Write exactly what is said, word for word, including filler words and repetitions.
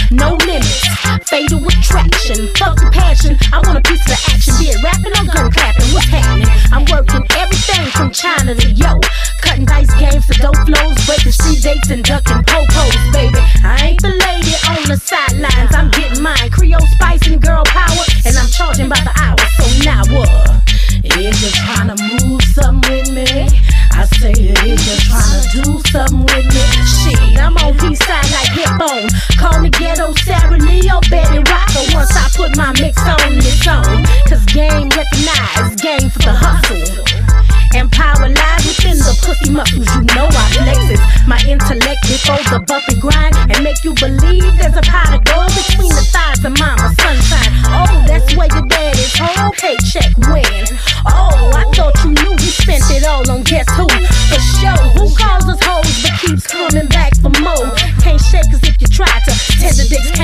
no limits, fatal attraction, fuck the passion. I want a piece of the action, be it rapping or gun clapping. What's happening? I'm working everything from China to yo, cutting dice games to dope flows, breaking street dates and ducking po-pos, baby. I ain't the lady on the sidelines, I'm getting mine. Creole spice and girl power, and I'm charging by the hour. So now what? Is you tryna move something with me? I say, is you tryna do something with me? Shit, I'm on peace side like hip bone. Call me ghetto Sarah Lee or Betty Rocker once I put my mix on this song. Cause game recognized, game for the hustle. And power lies within the pussy muscles. You know I flex it. My intellect before the bump and grind, and make you believe there's a pot of gold between the thighs of mama sunshine. Oh, that's where your dad is home. Paycheck when? Oh, I thought you knew he spent it all on guess who? For sure. Who calls us hoes but keeps coming back for more? Can't shake us if you try to. Tender dicks